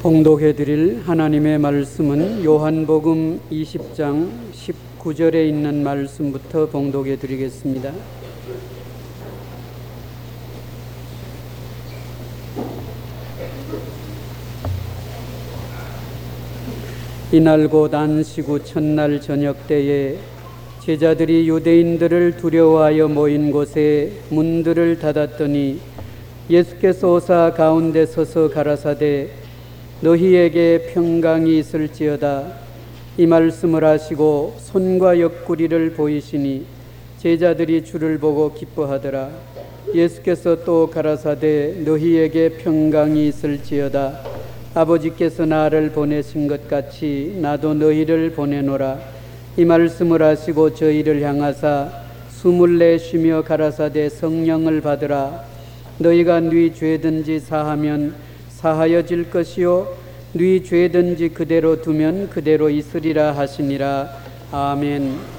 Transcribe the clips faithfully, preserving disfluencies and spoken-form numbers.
봉독해 드릴 하나님의 말씀은 요한복음 이십 장 십구 절에 있는 말씀부터 봉독해 드리겠습니다. 이날 곧 안식 후 첫날 저녁 때에 제자들이 유대인들을 두려워하여 모인 곳에 문들을 닫았더니 예수께서 오사 가운데 서서 가라사대 너희에게 평강이 있을지어다. 이 말씀을 하시고 손과 옆구리를 보이시니 제자들이 주를 보고 기뻐하더라. 예수께서 또 가라사대 너희에게 평강이 있을지어다. 아버지께서 나를 보내신 것 같이 나도 너희를 보내노라. 이 말씀을 하시고 저희를 향하사 숨을 내쉬며 가라사대 성령을 받으라. 너희가 네 죄든지 사하면 사하여질 것이요 네 죄든지 그대로 두면 그대로 있으리라 하시니라. 아멘.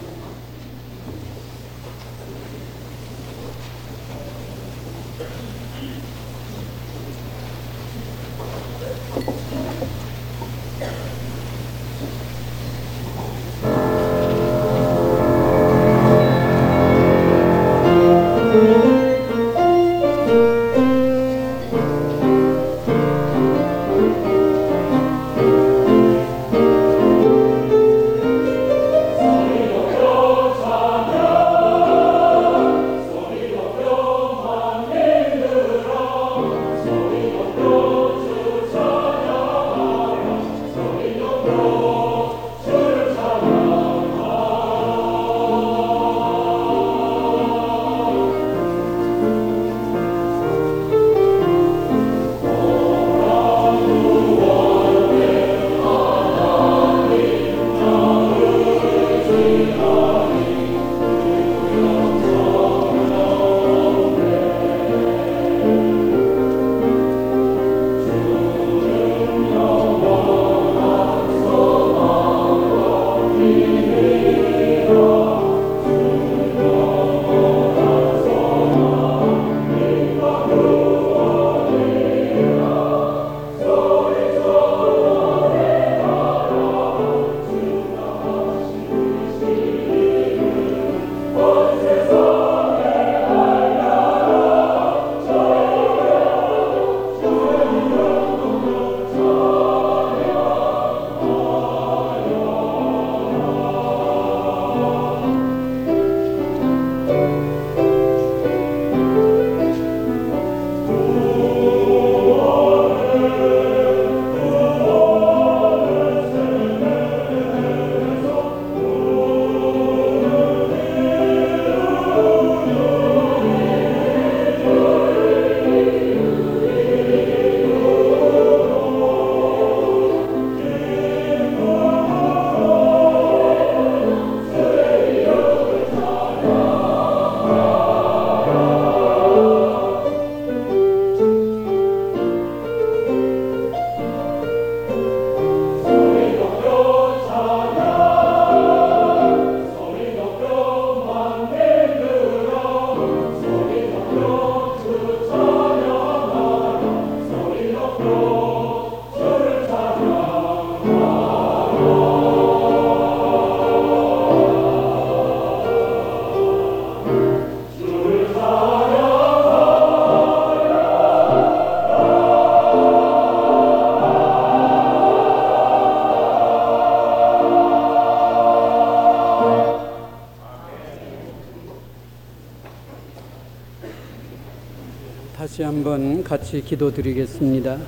다시 한번 같이 기도드리겠습니다.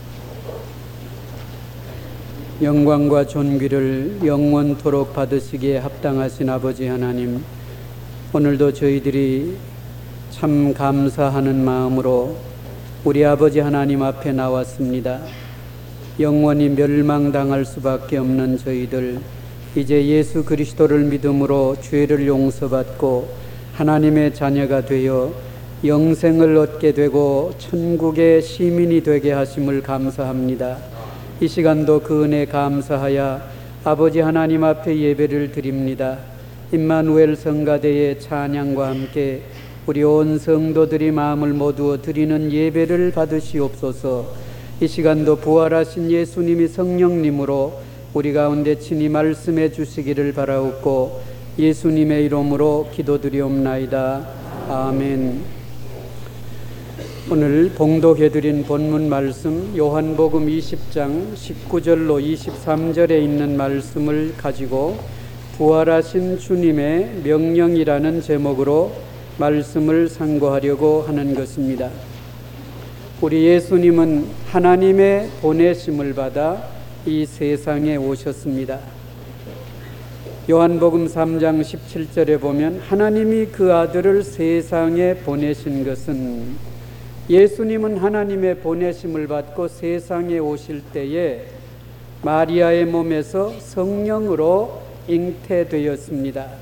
영광과 존귀를 영원토록 받으시기에 합당하신 아버지 하나님, 오늘도 저희들이 참 감사하는 마음으로 우리 아버지 하나님 앞에 나왔습니다. 영원히 멸망당할 수밖에 없는 저희들, 이제 예수 그리스도를 믿음으로 죄를 용서받고 하나님의 자녀가 되어 영생을 얻게 되고 천국의 시민이 되게 하심을 감사합니다. 이 시간도 그 은혜 감사하여 아버지 하나님 앞에 예배를 드립니다. 임마누엘 성가대의 찬양과 함께 우리 온 성도들이 마음을 모두어 드리는 예배를 받으시옵소서. 이 시간도 부활하신 예수님이 성령님으로 우리 가운데 친히 말씀해 주시기를 바라옵고 예수님의 이름으로 기도드리옵나이다. 아멘. 오늘 봉독해드린 본문 말씀 요한복음 이십 장 십구 절로 이십삼 절에 있는 말씀을 가지고 부활하신 주님의 명령이라는 제목으로 말씀을 상고하려고 하는 것입니다. 우리 예수님은 하나님의 보내심을 받아 이 세상에 오셨습니다. 요한복음 삼 장 십칠 절에 보면 하나님이 그 아들을 세상에 보내신 것은, 예수님은 하나님의 보내심을 받고 세상에 오실 때에 마리아의 몸에서 성령으로 잉태되었습니다.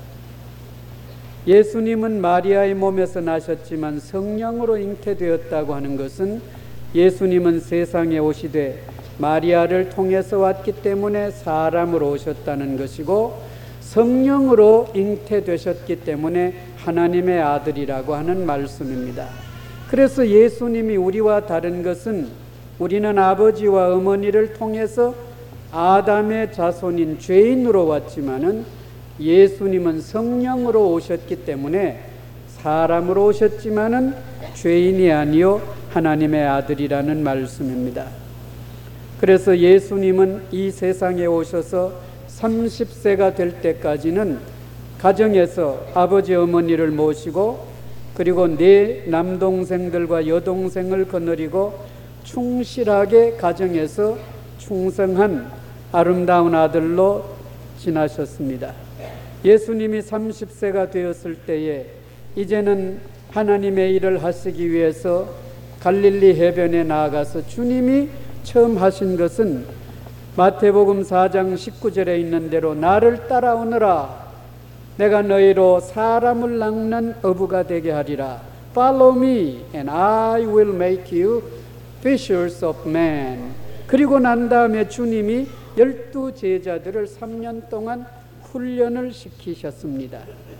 예수님은 마리아의 몸에서 나셨지만 성령으로 잉태되었다고 하는 것은 예수님은 세상에 오시되 마리아를 통해서 왔기 때문에 사람으로 오셨다는 것이고, 성령으로 잉태되셨기 때문에 하나님의 아들이라고 하는 말씀입니다. 그래서 예수님이 우리와 다른 것은, 우리는 아버지와 어머니를 통해서 아담의 자손인 죄인으로 왔지만은 예수님은 성령으로 오셨기 때문에 사람으로 오셨지만은 죄인이 아니요 하나님의 아들이라는 말씀입니다. 그래서 예수님은 이 세상에 오셔서 삼십 세가 될 때까지는 가정에서 아버지 어머니를 모시고, 그리고 네 남동생들과 여동생을 거느리고 충실하게 가정에서 충성한 아름다운 아들로 지나셨습니다. 예수님이 삼십 세가 되었을 때에 이제는 하나님의 일을 하시기 위해서 갈릴리 해변에 나아가서 주님이 처음 하신 것은 마태복음 사 장 십구 절에 있는 대로 나를 따라오너라, 내가 너희로 사람을 낚는 어부가 되게 하리라. Follow me and I will make you fishers of men. 그리고 난 다음에 주님이 열두 제자들을 삼 년 동안 훈련을 시키셨습니다.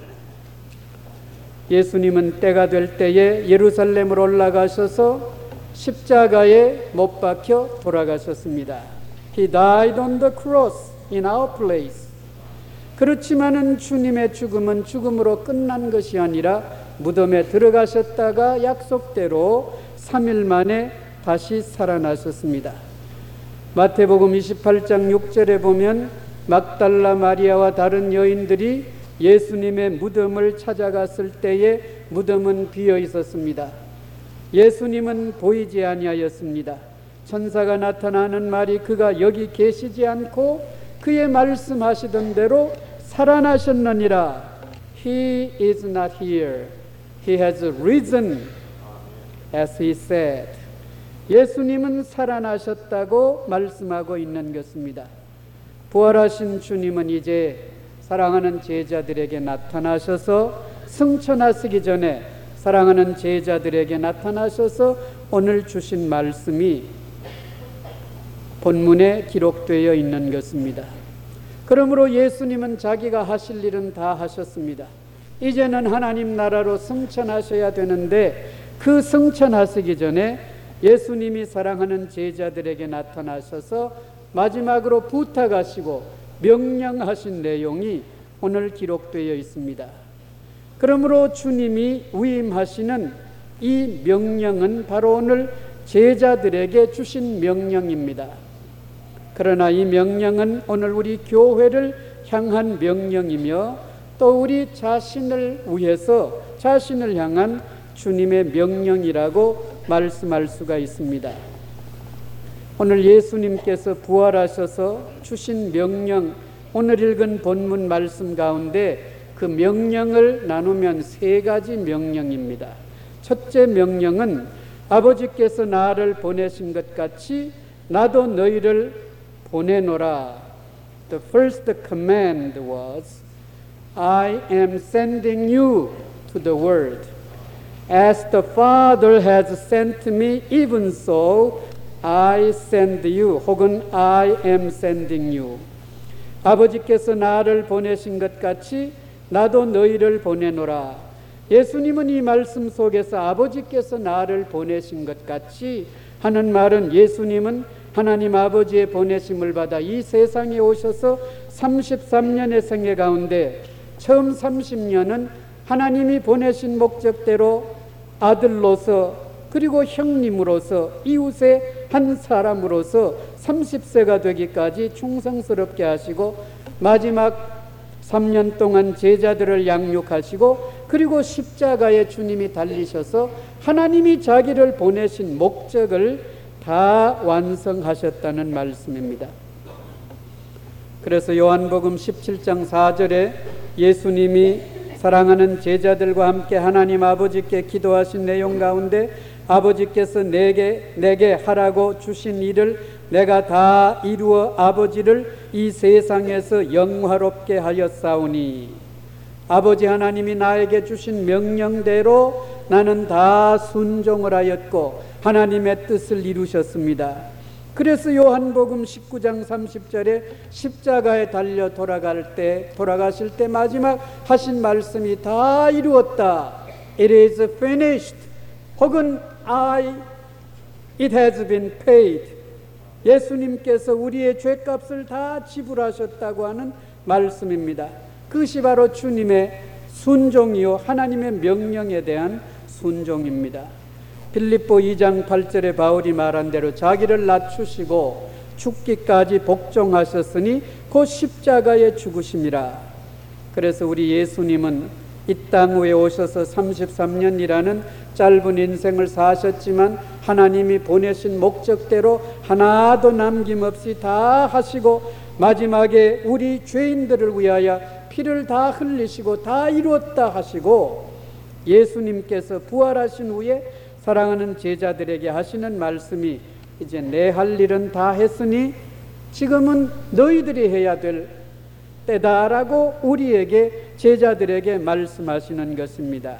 예수님은 때가 될 때에 예루살렘으로 올라가셔서 십자가에 못 박혀 돌아가셨습니다. He died on the cross in our place. 그렇지만은 주님의 죽음은 죽음으로 끝난 것이 아니라 무덤에 들어가셨다가 약속대로 삼 일 만에 다시 살아나셨습니다. 마태복음 이십팔 장 육 절에 보면 막달라 마리아와 다른 여인들이 예수님의 무덤을 찾아갔을 때에 무덤은 비어 있었습니다. 예수님은 보이지 아니하였습니다. 천사가 나타나는 말이 그가 여기 계시지 않고 그의 말씀하시던 대로 살아나셨느니라. He is not here. He has risen as he said. 예수님은 살아나셨다고 말씀하고 있는 것입니다. 부활하신 주님은 이제 사랑하는 제자들에게 나타나셔서, 승천하시기 전에 사랑하는 제자들에게 나타나셔서 오늘 주신 말씀이 본문에 기록되어 있는 것입니다. 그러므로 예수님은 자기가 하실 일은 다 하셨습니다. 이제는 하나님 나라로 승천하셔야 되는데, 그 승천하시기 전에 예수님이 사랑하는 제자들에게 나타나셔서 마지막으로 부탁하시고 명령하신 내용이 오늘 기록되어 있습니다. 그러므로 주님이 위임하시는 이 명령은 바로 오늘 제자들에게 주신 명령입니다. 그러나 이 명령은 오늘 우리 교회를 향한 명령이며 또 우리 자신을 위해서 자신을 향한 주님의 명령이라고 말씀할 수가 있습니다. 오늘 예수님께서 부활하셔서 주신 명령, 오늘 읽은 본문 말씀 가운데 그 명령을 나누면 세 가지 명령입니다. 첫째 명령은 아버지께서 나를 보내신 것 같이 나도 너희를 보내노라. The first command was, I am sending you to the world. As the Father has sent me, even so I send you. 혹은 I am sending you. 아버지께서 나를 보내신 것 같이 나도 너희를 보내노라. 예수님은 이 말씀 속에서 아버지께서 나를 보내신 것 같이 하는 말은 예수님은 하나님 아버지의 보내심을 받아 이 세상에 오셔서 삼십삼 년의 생애 가운데 처음 삼십 년은 하나님이 보내신 목적대로 아들로서 그리고 형님으로서 이웃의 한 사람으로서 삼십 세가 되기까지 충성스럽게 하시고 마지막 삼 년 동안 제자들을 양육하시고 그리고 십자가에 주님이 달리셔서 하나님이 자기를 보내신 목적을 다 완성하셨다는 말씀입니다. 그래서 요한복음 십칠 장 사 절에 예수님이 사랑하는 제자들과 함께 하나님 아버지께 기도하신 내용 가운데 아버지께서 내게 내게 하라고 주신 일을 내가 다 이루어 아버지를 이 세상에서 영화롭게 하였사오니 아버지 하나님이 나에게 주신 명령대로 나는 다 순종을 하였고 하나님의 뜻을 이루셨습니다. 그래서 요한복음 십구 장 삼십 절에 십자가에 달려 돌아갈 때 돌아가실 때 마지막 하신 말씀이 다 이루었다. It is finished. 혹은 I it has been paid. 예수님께서 우리의 죄값을 다 지불하셨다고 하는 말씀입니다. 그것이 바로 주님의 순종이요 하나님의 명령에 대한 순종입니다. 빌립보 이 장 팔 절에 바울이 말한 대로 자기를 낮추시고 죽기까지 복종하셨으니 곧 십자가에 죽으심이라. 그래서 우리 예수님은 이 땅 위에 오셔서 삼십삼 년이라는 짧은 인생을 사셨지만 하나님이 보내신 목적대로 하나도 남김없이 다 하시고 마지막에 우리 죄인들을 위하여 피를 다 흘리시고 다 이루었다 하시고 예수님께서 부활하신 후에 사랑하는 제자들에게 하시는 말씀이 이제 내 할 일은 다 했으니 지금은 너희들이 해야 될 때다라고 우리에게 제자들에게 말씀하시는 것입니다.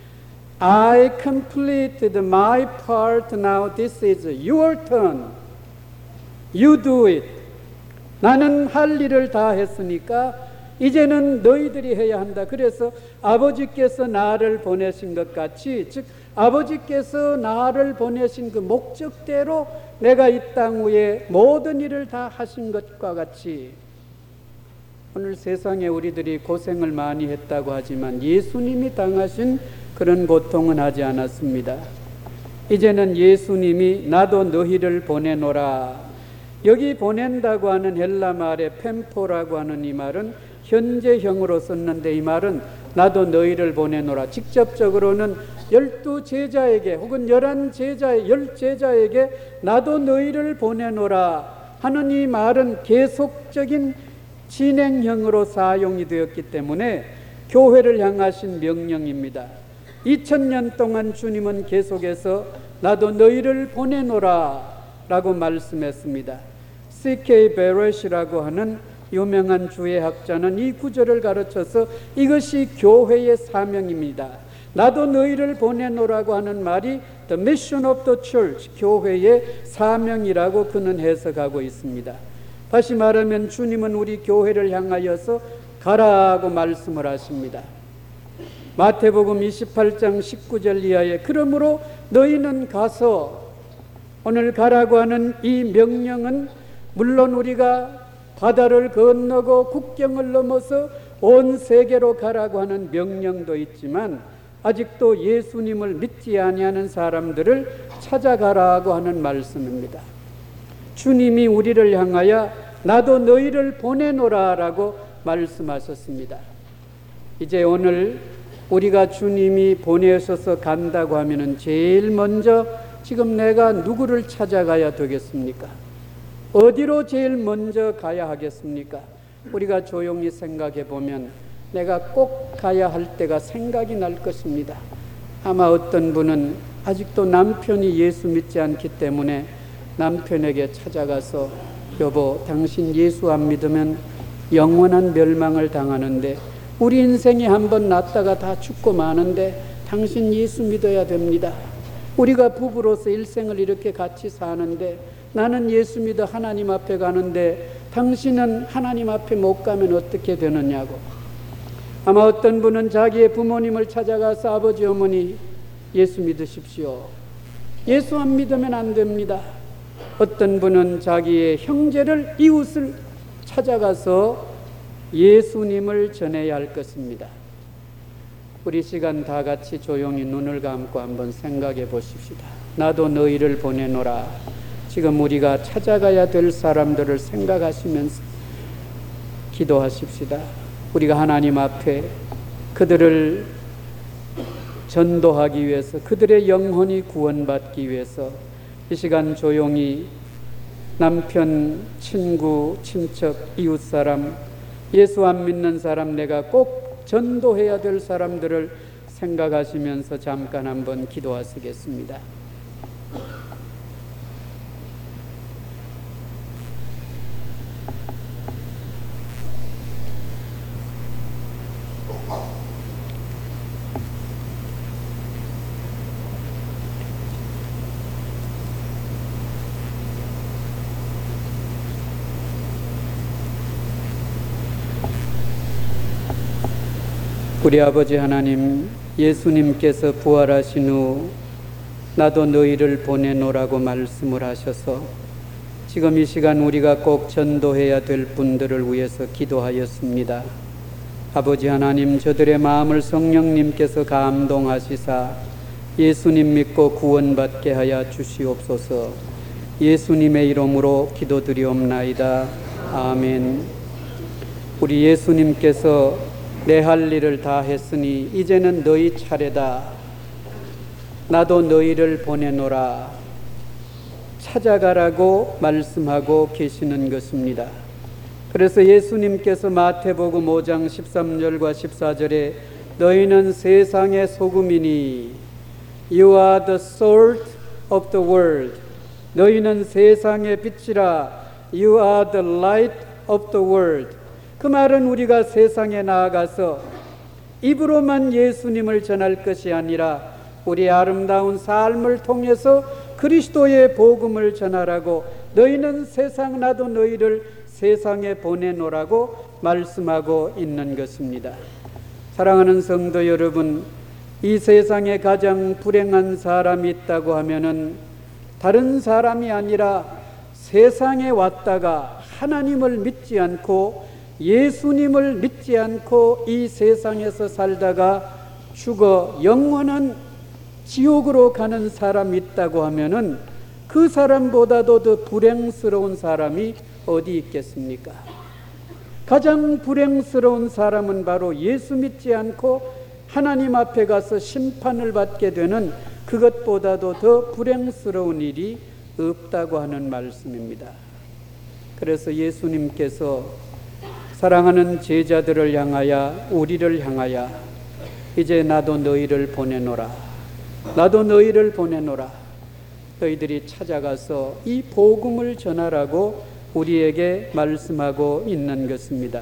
I completed my part. Now this is your turn. You do it. 나는 할 일을 다 했으니까 이제는 너희들이 해야 한다. 그래서 아버지께서 나를 보내신 것 같이, 즉 아버지께서 나를 보내신 그 목적대로 내가 이 땅 위에 모든 일을 다 하신 것과 같이 오늘 세상에 우리들이 고생을 많이 했다고 하지만 예수님이 당하신 그런 고통은 하지 않았습니다. 이제는 예수님이 나도 너희를 보내노라. 여기 보낸다고 하는 헬라 말의 펜포라고 하는 이 말은 현재형으로 썼는데 이 말은 나도 너희를 보내노라. 직접적으로는 열두 제자에게 혹은 열한 제자의 열 제자에게 나도 너희를 보내노라 하는 이 말은 계속적인 진행형으로 사용이 되었기 때문에 교회를 향하신 명령입니다. 이천 년 동안 주님은 계속해서 나도 너희를 보내노라 라고 말씀했습니다. 씨 케이 베렛이라고 하는 유명한 주의학자는 이 구절을 가르쳐서 이것이 교회의 사명입니다. 나도 너희를 보내노라고 하는 말이 The mission of the church, 교회의 사명이라고 그는 해석하고 있습니다. 다시 말하면 주님은 우리 교회를 향하여서 가라고 말씀을 하십니다. 마태복음 이십팔 장 십구 절 이하에 그러므로 너희는 가서, 오늘 가라고 하는 이 명령은 물론 우리가 바다를 건너고 국경을 넘어서 온 세계로 가라고 하는 명령도 있지만 아직도 예수님을 믿지 아니하는 사람들을 찾아가라고 하는 말씀입니다. 주님이 우리를 향하여 나도 너희를 보내노라라고 말씀하셨습니다. 이제 오늘 우리가 주님이 보내셔서 간다고 하면은 제일 먼저 지금 내가 누구를 찾아가야 되겠습니까? 어디로 제일 먼저 가야 하겠습니까? 우리가 조용히 생각해 보면 내가 꼭 가야 할 때가 생각이 날 것입니다. 아마 어떤 분은 아직도 남편이 예수 믿지 않기 때문에 남편에게 찾아가서 여보, 당신 예수 안 믿으면 영원한 멸망을 당하는데 우리 인생이 한번 났다가 다 죽고 마는데 당신 예수 믿어야 됩니다. 우리가 부부로서 일생을 이렇게 같이 사는데 나는 예수 믿어 하나님 앞에 가는데 당신은 하나님 앞에 못 가면 어떻게 되느냐고. 아마 어떤 분은 자기의 부모님을 찾아가서 아버지 어머니 예수 믿으십시오. 예수 안 믿으면 안 됩니다. 어떤 분은 자기의 형제를, 이웃을 찾아가서 예수님을 전해야 할 것입니다. 우리 시간 다 같이 조용히 눈을 감고 한번 생각해 보십시다. 나도 너희를 보내노라. 지금 우리가 찾아가야 될 사람들을 생각하시면서 기도하십시다. 우리가 하나님 앞에 그들을 전도하기 위해서, 그들의 영혼이 구원받기 위해서 이 시간 조용히 남편, 친구, 친척, 이웃사람, 예수 안 믿는 사람, 내가 꼭 전도해야 될 사람들을 생각하시면서 잠깐 한번 기도하시겠습니다. 우리 아버지 하나님, 예수님께서 부활하신 후 나도 너희를 보내노라고 말씀을 하셔서 지금 이 시간 우리가 꼭 전도해야 될 분들을 위해서 기도하였습니다. 아버지 하나님, 저들의 마음을 성령님께서 감동하시사 예수님 믿고 구원받게 하여 주시옵소서. 예수님의 이름으로 기도드리옵나이다. 아멘. 우리 예수님께서 내 할 일을 다 했으니 이제는 너희 차례다. 나도 너희를 보내노라. 찾아가라고 말씀하고 계시는 것입니다. 그래서 예수님께서 마태복음 오 장 십삼 절과 십사 절에 너희는 세상의 소금이니 You are the salt of the world. 너희는 세상의 빛이라 You are the light of the world. 그 말은 우리가 세상에 나아가서 입으로만 예수님을 전할 것이 아니라 우리 아름다운 삶을 통해서 그리스도의 복음을 전하라고, 너희는 세상, 나도 너희를 세상에 보내노라고 말씀하고 있는 것입니다. 사랑하는 성도 여러분, 이 세상에 가장 불행한 사람이 있다고 하면은 다른 사람이 아니라 세상에 왔다가 하나님을 믿지 않고 예수님을 믿지 않고 이 세상에서 살다가 죽어 영원한 지옥으로 가는 사람이 있다고 하면은 그 사람보다도 더 불행스러운 사람이 어디 있겠습니까? 가장 불행스러운 사람은 바로 예수 믿지 않고 하나님 앞에 가서 심판을 받게 되는 그것보다도 더 불행스러운 일이 없다고 하는 말씀입니다. 그래서 예수님께서 사랑하는 제자들을 향하여, 우리를 향하여 이제 나도 너희를 보내노라. 나도 너희를 보내노라. 너희들이 찾아가서 이 복음을 전하라고 우리에게 말씀하고 있는 것입니다.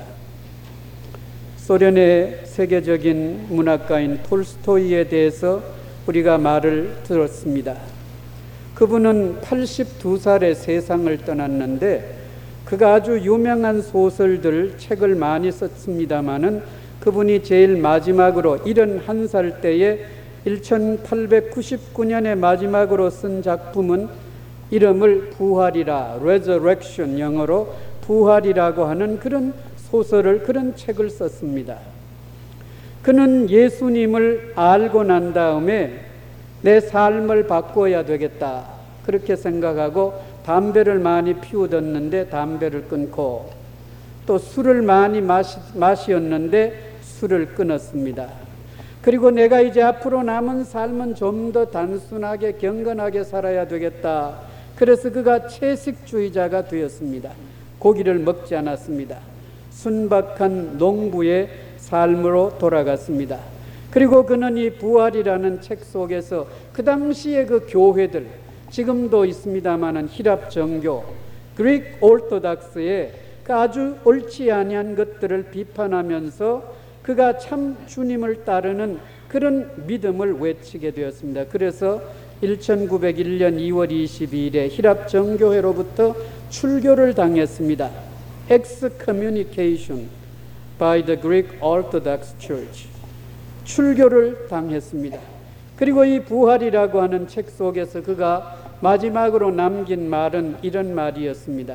소련의 세계적인 문학가인 톨스토이에 대해서 우리가 말을 들었습니다. 그분은 팔십두 살에 세상을 떠났는데 그가 아주 유명한 소설들, 책을 많이 썼습니다마는 그분이 제일 마지막으로 일흔한 살 때에 천팔백구십구 년에 마지막으로 쓴 작품은 이름을 부활이라, Resurrection, 영어로 부활이라고 하는 그런 소설을, 그런 책을 썼습니다. 그는 예수님을 알고 난 다음에 내 삶을 바꿔야 되겠다 그렇게 생각하고 담배를 많이 피우었는데 담배를 끊고, 또 술을 많이 마시, 마시었는데 술을 끊었습니다. 그리고 내가 이제 앞으로 남은 삶은 좀 더 단순하게 경건하게 살아야 되겠다. 그래서 그가 채식주의자가 되었습니다. 고기를 먹지 않았습니다. 순박한 농부의 삶으로 돌아갔습니다. 그리고 그는 이 부활이라는 책 속에서 그 당시의 그 교회들, 지금도 있습니다마는 히랍 정교, 그릭 오르토닥스의 그 아주 옳지 아니한 것들을 비판하면서 그가 참 주님을 따르는 그런 믿음을 외치게 되었습니다. 그래서 천구백일 년 이월 이십이일에 히랍 정교회로부터 출교를 당했습니다. excommunication by the Greek Orthodox Church. 출교를 당했습니다. 그리고 이 부활이라고 하는 책 속에서 그가 마지막으로 남긴 말은 이런 말이었습니다.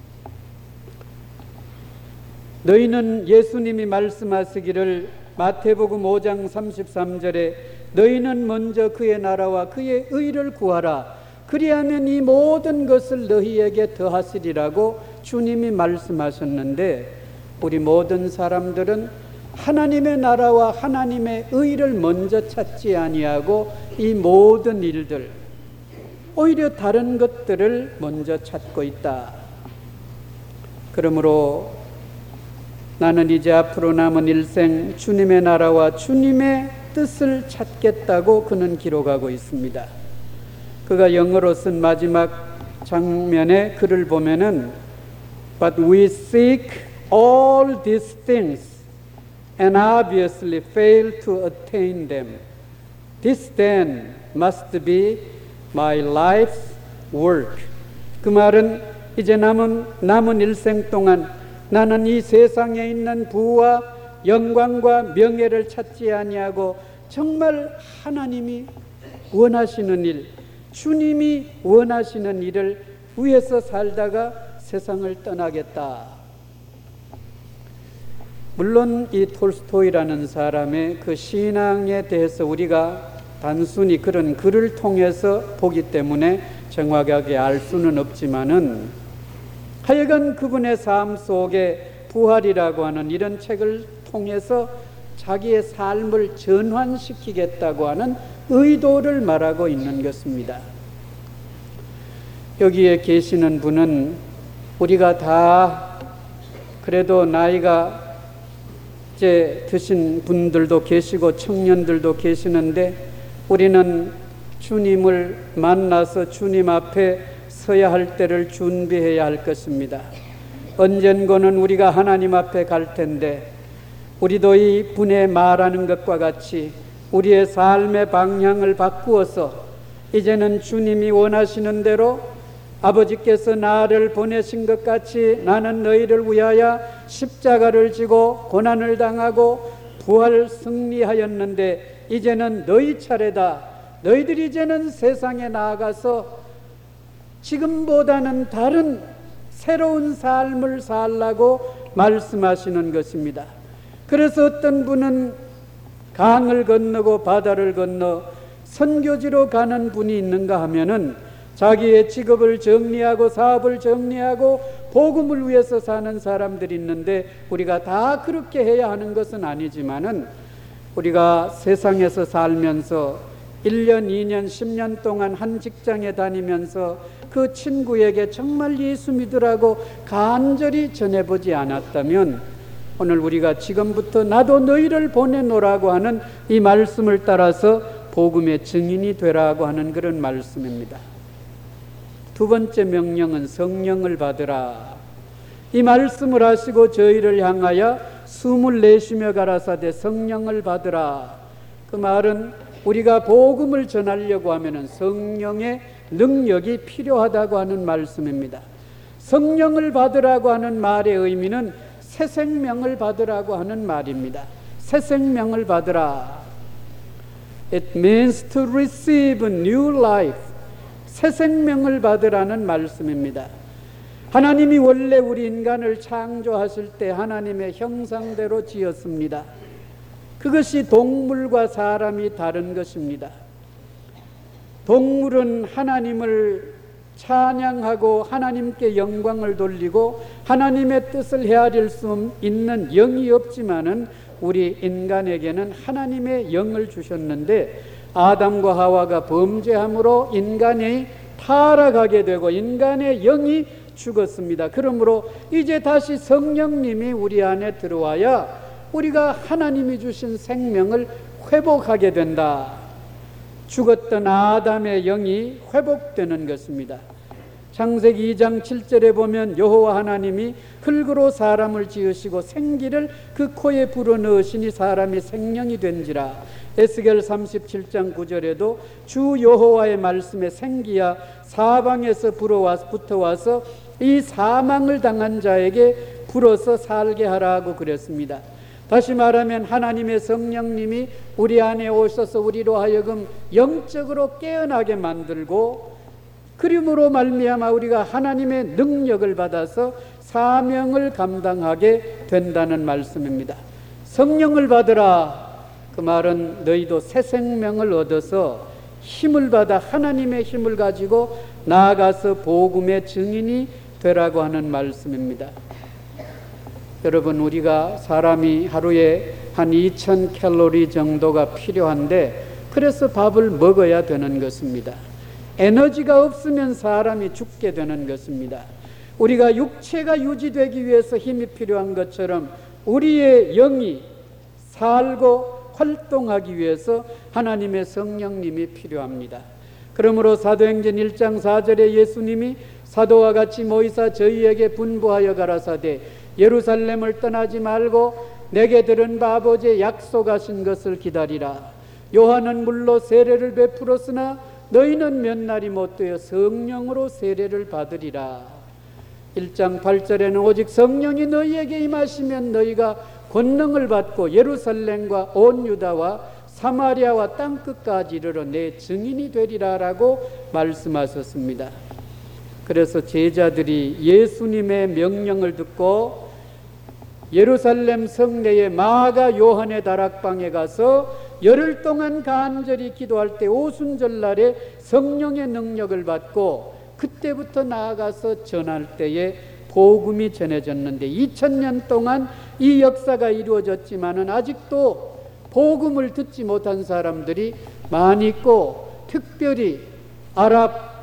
너희는 예수님이 말씀하시기를 마태복음 오 장 삼십삼 절에 너희는 먼저 그의 나라와 그의 의를 구하라. 그리하면 이 모든 것을 너희에게 더하시리라고 주님이 말씀하셨는데, 우리 모든 사람들은 하나님의 나라와 하나님의 의를 먼저 찾지 아니하고 이 모든 일들, 오히려 다른 것들을 먼저 찾고 있다. 그러므로 나는 이제 앞으로 남은 일생 주님의 나라와 주님의 뜻을 찾겠다고 그는 기록하고 있습니다. 그가 영어로 쓴 마지막 장면의 글을 보면은 But we seek all these things and obviously fail to attain them. This then must be my life's work. 그 말은 이제 남은 남은 일생 동안 나는 이 세상에 있는 부와 영광과 명예를 찾지 아니하고 정말 하나님이 원하시는 일, 주님이 원하시는 일을 위해서 살다가 세상을 떠나겠다. 물론 이 톨스토이라는 사람의 그 신앙에 대해서 우리가 단순히 그런 글을 통해서 보기 때문에 정확하게 알 수는 없지만은, 하여간 그분의 삶 속에 부활이라고 하는 이런 책을 통해서 자기의 삶을 전환시키겠다고 하는 의도를 말하고 있는 것입니다. 여기에 계시는 분은 우리가 다 그래도 나이가 이제 드신 분들도 계시고 청년들도 계시는데, 우리는 주님을 만나서 주님 앞에 서야 할 때를 준비해야 할 것입니다. 언젠가는 우리가 하나님 앞에 갈 텐데, 우리도 이 분에 말하는 것과 같이 우리의 삶의 방향을 바꾸어서 이제는 주님이 원하시는 대로 아버지께서 나를 보내신 것 같이 나는 너희를 위하여 십자가를 지고 고난을 당하고 부활 승리하였는데 이제는 너희 차례다. 너희들이 이제는 세상에 나아가서 지금보다는 다른 새로운 삶을 살라고 말씀하시는 것입니다. 그래서 어떤 분은 강을 건너고 바다를 건너 선교지로 가는 분이 있는가 하면은 자기의 직업을 정리하고 사업을 정리하고 복음을 위해서 사는 사람들이 있는데, 우리가 다 그렇게 해야 하는 것은 아니지만은 우리가 세상에서 살면서 일 년, 이 년, 십 년 동안 한 직장에 다니면서 그 친구에게 정말 예수 믿으라고 간절히 전해보지 않았다면, 오늘 우리가 지금부터 나도 너희를 보내노라고 하는 이 말씀을 따라서 복음의 증인이 되라고 하는 그런 말씀입니다. 두 번째 명령은 성령을 받으라. 이 말씀을 하시고 저희를 향하여 숨을 내쉬며 가라사대 성령을 받으라. 그 말은 우리가 복음을 전하려고 하면 성령의 능력이 필요하다고 하는 말씀입니다. 성령을 받으라고 하는 말의 의미는 새 생명을 받으라고 하는 말입니다. 새 생명을 받으라. It means to receive new life. 새 생명을 받으라는 말씀입니다. 하나님이 원래 우리 인간을 창조하실 때 하나님의 형상대로 지었습니다. 그것이 동물과 사람이 다른 것입니다. 동물은 하나님을 찬양하고 하나님께 영광을 돌리고 하나님의 뜻을 헤아릴 수 있는 영이 없지만은 우리 인간에게는 하나님의 영을 주셨는데, 아담과 하와가 범죄함으로 인간이 타락하게 되고 인간의 영이 죽었습니다. 그러므로 이제 다시 성령님이 우리 안에 들어와야 우리가 하나님이 주신 생명을 회복하게 된다. 죽었던 아담의 영이 회복되는 것입니다. 창세기 이 장 칠 절에 보면 여호와 하나님이 흙으로 사람을 지으시고 생기를 그 코에 불어넣으시니 사람이 생명이 된지라. 에스겔 삼십칠 장 구 절에도 주 여호와의 말씀에 생기야 사방에서 불어와 붙어와서 이 사망을 당한 자에게 불어서 살게 하라고 그랬습니다. 다시 말하면 하나님의 성령님이 우리 안에 오셔서 우리로 하여금 영적으로 깨어나게 만들고, 그림으로 말미암아 우리가 하나님의 능력을 받아서 사명을 감당하게 된다는 말씀입니다. 성령을 받으라, 그 말은 너희도 새 생명을 얻어서 힘을 받아 하나님의 힘을 가지고 나아가서 복음의 증인이 되라고 하는 말씀입니다. 여러분, 우리가 사람이 하루에 한 이천 칼로리 정도가 필요한데, 그래서 밥을 먹어야 되는 것입니다. 에너지가 없으면 사람이 죽게 되는 것입니다. 우리가 육체가 유지되기 위해서 힘이 필요한 것처럼 우리의 영이 살고 활동하기 위해서 하나님의 성령님이 필요합니다. 그러므로 사도행전 일 장 사 절에 예수님이 사도와 같이 모이사 저희에게 분부하여 가라사대 예루살렘을 떠나지 말고 내게 들은 바 아버지의 약속하신 것을 기다리라. 요한은 물로 세례를 베풀었으나 너희는 몇 날이 못되어 성령으로 세례를 받으리라. 일 장 팔 절에는 오직 성령이 너희에게 임하시면 너희가 권능을 받고 예루살렘과 온 유다와 사마리아와 땅끝까지 이르러 내 증인이 되리라라고 말씀하셨습니다. 그래서 제자들이 예수님의 명령을 듣고 예루살렘 성내의 마가 요한의 다락방에 가서 열흘 동안 간절히 기도할 때 오순절날에 성령의 능력을 받고, 그때부터 나아가서 전할 때에 복음이 전해졌는데, 이천 년 동안 이 역사가 이루어졌지만은 아직도 복음을 듣지 못한 사람들이 많이 있고, 특별히 아랍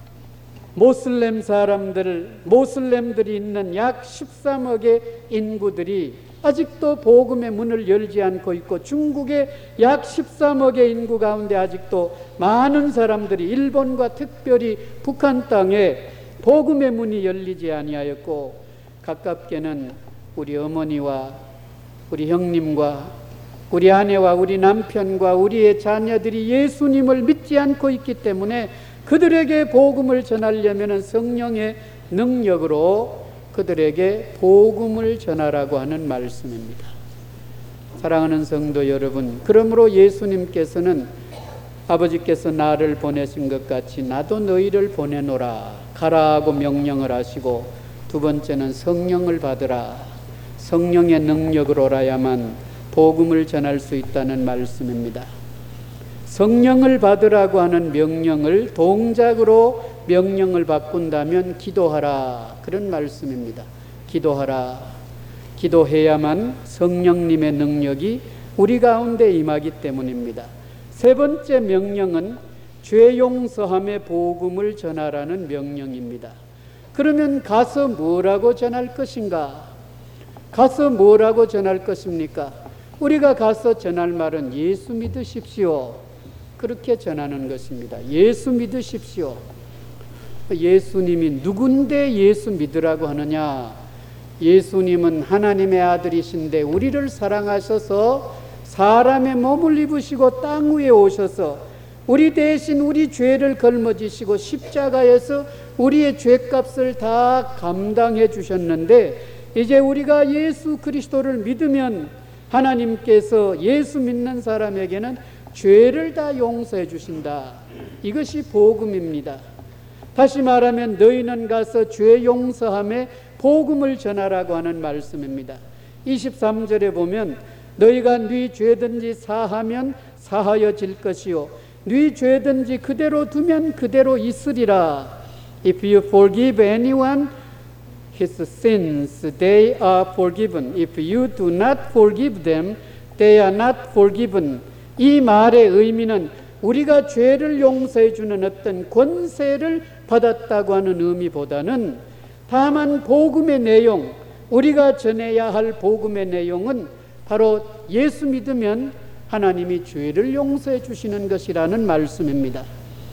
모슬렘 사람들, 모슬렘들이 있는 약 십삼억의 인구들이 아직도 복음의 문을 열지 않고 있고, 중국의 약 십삼억의 인구 가운데 아직도 많은 사람들이 일본과 특별히 북한 땅에 복음의 문이 열리지 아니하였고, 가깝게는 우리 어머니와 우리 형님과 우리 아내와 우리 남편과 우리의 자녀들이 예수님을 믿지 않고 있기 때문에 그들에게 복음을 전하려면 성령의 능력으로 그들에게 복음을 전하라고 하는 말씀입니다. 사랑하는 성도 여러분, 그러므로 예수님께서는 아버지께서 나를 보내신 것 같이 나도 너희를 보내노라 가라고 명령을 하시고, 두 번째는 성령을 받으라. 성령의 능력으로라야만 복음을 전할 수 있다는 말씀입니다. 성령을 받으라고 하는 명령을 동작으로 명령을 바꾼다면 기도하라, 그런 말씀입니다. 기도하라. 기도해야만 성령님의 능력이 우리 가운데 임하기 때문입니다. 세 번째 명령은 죄 용서함의 복음을 전하라는 명령입니다. 그러면 가서 뭐라고 전할 것인가? 가서 뭐라고 전할 것입니까? 우리가 가서 전할 말은 예수 믿으십시오, 그렇게 전하는 것입니다. 예수 믿으십시오. 예수님이 누군데 예수 믿으라고 하느냐? 예수님은 하나님의 아들이신데 우리를 사랑하셔서 사람의 몸을 입으시고 땅 위에 오셔서 우리 대신 우리 죄를 걸머지시고 십자가에서 우리의 죄값을 다 감당해 주셨는데, 이제 우리가 예수 그리스도를 믿으면 하나님께서 예수 믿는 사람에게는 죄를 다 용서해 주신다. 이것이 복음입니다. 다시 말하면 너희는 가서 죄 용서함에 복음을 전하라고 하는 말씀입니다. 이십삼 절에 보면 너희가 네 죄든지 사하면 사하여질 것이요 네 죄든지 그대로 두면 그대로 있으리라. If you forgive anyone his sins, they are forgiven. If you do not forgive them, they are not forgiven. 이 말의 의미는 우리가 죄를 용서해 주는 어떤 권세를 받았다고 하는 의미보다는, 다만 복음의 내용, 우리가 전해야 할 복음의 내용은 바로 예수 믿으면 하나님이 죄를 용서해 주시는 것이라는 말씀입니다.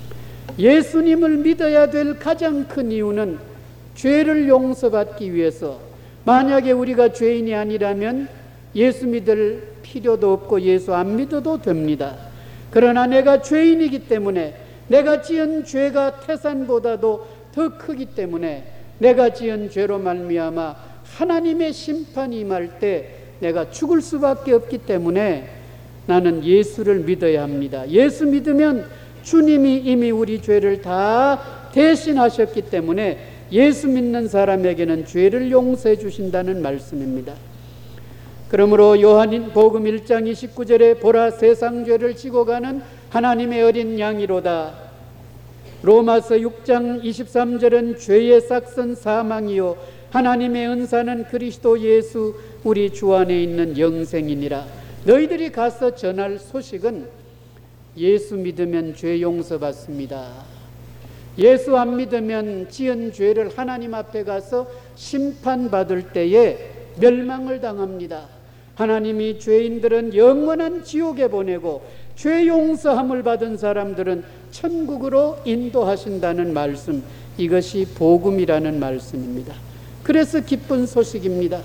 예수님을 믿어야 될 가장 큰 이유는 죄를 용서받기 위해서, 만약에 우리가 죄인이 아니라면 예수 믿을 필요도 없고 예수 안 믿어도 됩니다. 그러나 내가 죄인이기 때문에, 내가 지은 죄가 태산보다도 더 크기 때문에 내가 지은 죄로 말미암아 하나님의 심판이 임할 때 내가 죽을 수밖에 없기 때문에 나는 예수를 믿어야 합니다. 예수 믿으면 주님이 이미 우리 죄를 다 대신하셨기 때문에 예수 믿는 사람에게는 죄를 용서해 주신다는 말씀입니다. 그러므로 요한복음 일 장 이십구 절에 보라 세상 죄를 지고 가는 하나님의 어린 양이로다. 로마서 육 장 이십삼 절은 죄의 싹은 사망이요 하나님의 은사는 그리스도 예수 우리 주 안에 있는 영생이니라. 너희들이 가서 전할 소식은 예수 믿으면 죄 용서받습니다. 예수 안 믿으면 지은 죄를 하나님 앞에 가서 심판받을 때에 멸망을 당합니다. 하나님이 죄인들은 영원한 지옥에 보내고 죄 용서함을 받은 사람들은 천국으로 인도하신다는 말씀, 이것이 복음이라는 말씀입니다. 그래서 기쁜 소식입니다.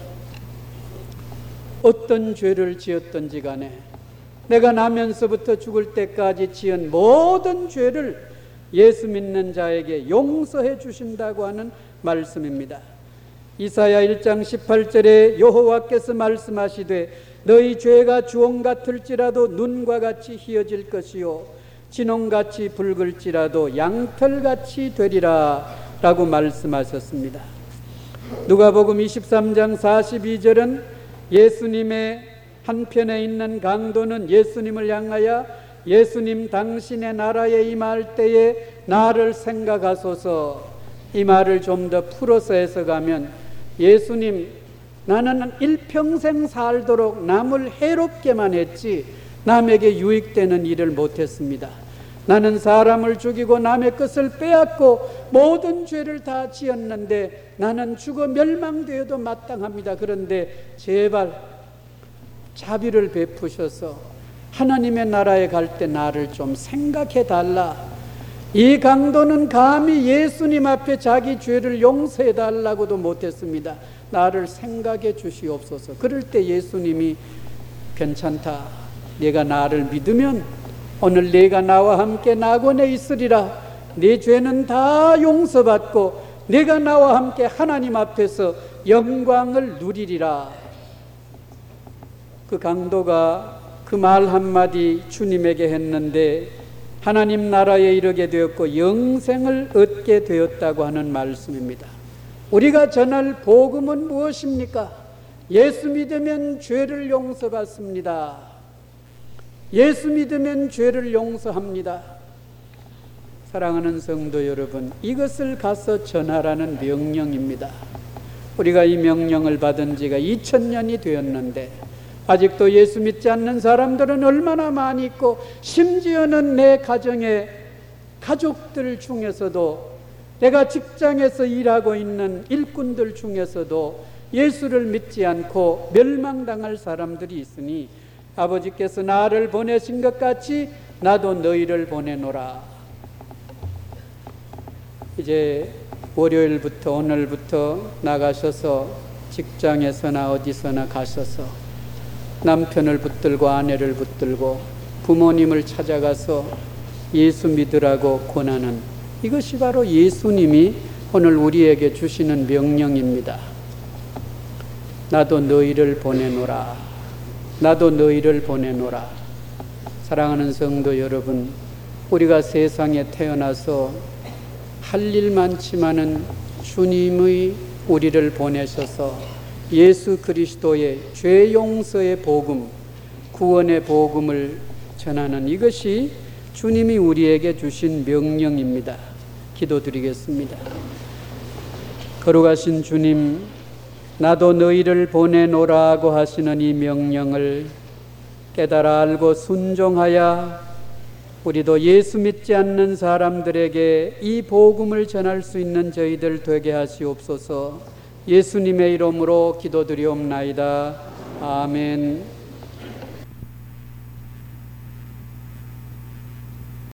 어떤 죄를 지었든지 간에 내가 나면서부터 죽을 때까지 지은 모든 죄를 예수 믿는 자에게 용서해 주신다고 하는 말씀입니다. 이사야 일 장 십팔 절에 여호와께서 말씀하시되 너희 죄가 주홍 같을지라도 눈과 같이 희어질 것이요 진홍같이 붉을지라도 양털같이 되리라 라고 말씀하셨습니다. 누가복음 이십삼 장 사십이 절은 예수님의 한편에 있는 강도는 예수님을 향하여 예수님 당신의 나라에 임할 때에 나를 생각하소서, 이 말을 좀 더 풀어서 해석하면 예수님 나는 일평생 살도록 남을 해롭게만 했지 남에게 유익되는 일을 못했습니다. 나는 사람을 죽이고 남의 것을 빼앗고 모든 죄를 다 지었는데 나는 죽어 멸망되어도 마땅합니다. 그런데 제발 자비를 베푸셔서 하나님의 나라에 갈 때 나를 좀 생각해 달라. 이 강도는 감히 예수님 앞에 자기 죄를 용서해 달라고도 못했습니다. 나를 생각해 주시옵소서. 그럴 때 예수님이 괜찮다. 네가 나를 믿으면 오늘 네가 나와 함께 낙원에 있으리라. 네 죄는 다 용서받고 네가 나와 함께 하나님 앞에서 영광을 누리리라. 그 강도가 그 말 한마디 주님에게 했는데 하나님 나라에 이르게 되었고 영생을 얻게 되었다고 하는 말씀입니다. 우리가 전할 복음은 무엇입니까? 예수 믿으면 죄를 용서받습니다. 예수 믿으면 죄를 용서합니다. 사랑하는 성도 여러분, 이것을 가서 전하라는 명령입니다. 우리가 이 명령을 받은 지가 이천 년이 되었는데 아직도 예수 믿지 않는 사람들은 얼마나 많이 있고, 심지어는 내 가정의 가족들 중에서도, 내가 직장에서 일하고 있는 일꾼들 중에서도 예수를 믿지 않고 멸망당할 사람들이 있으니 아버지께서 나를 보내신 것 같이 나도 너희를 보내노라. 이제 월요일부터 오늘부터 나가셔서 직장에서나 어디서나 가셔서 남편을 붙들고 아내를 붙들고 부모님을 찾아가서 예수 믿으라고 권하는, 이것이 바로 예수님이 오늘 우리에게 주시는 명령입니다. 나도 너희를 보내노라. 나도 너희를 보내노라. 사랑하는 성도 여러분, 우리가 세상에 태어나서 할 일 많지만은 주님의 우리를 보내셔서 예수 그리스도의 죄 용서의 복음, 구원의 복음을 전하는, 이것이 주님이 우리에게 주신 명령입니다. 기도드리겠습니다. 거룩하신 주님, 나도 너희를 보내노라고 하시는 이 명령을 깨달아 알고 순종하여 우리도 예수 믿지 않는 사람들에게 이 복음을 전할 수 있는 저희들 되게 하시옵소서. 예수님의 이름으로 기도드리옵나이다. 아멘.